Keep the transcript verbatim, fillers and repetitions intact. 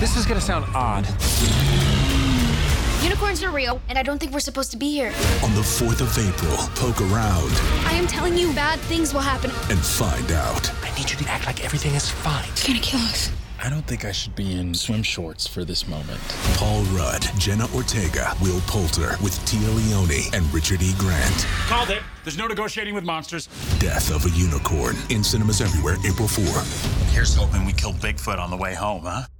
This is gonna sound odd. Unicorns are real, and I don't think we're supposed to be here. On the fourth of April, poke around. I am telling you, bad things will happen. And find out. I need you to act like everything is fine. It's gonna kill us. I don't think I should be in swim shorts for this moment. Paul Rudd, Jenna Ortega, Will Poulter, with Tia Leone and Richard E. Grant. Called it. There's no negotiating with monsters. Death of a Unicorn. In cinemas everywhere, April fourth. Here's hoping we kill Bigfoot on the way home, huh?